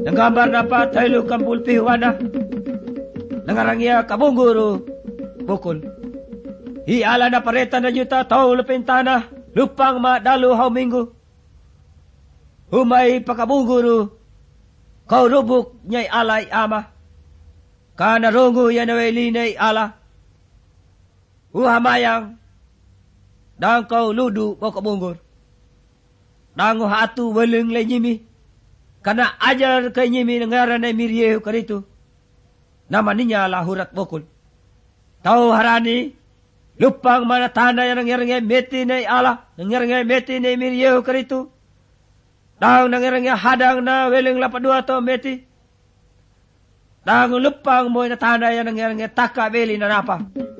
Nanggambar na pa tayo kampulpihuana. Nangarangya kabungguro bukol. Hiala na pareta na yuta tao lapintana. Lupang madalo hauminggo. Humay pakabungguro. Kau rubuk nyay alay ama. Kanarungo yan away linay ala. Uhamayang. Dang kau ludu mo kabunggor. Dang hatu walang lay nyimi. Kana ajar kay nyimi nangaran ay miryeho karito. Naman niya lahurat bukol. Tau harani. Lupang manatanda yan nangyarangay meti na ala. Nangyarangay meti na miryeho karito. Dang nangyarangay hadang na weling lapadua to meti. Dang lupang mo natanda yan nangyarangay taka beli na napa.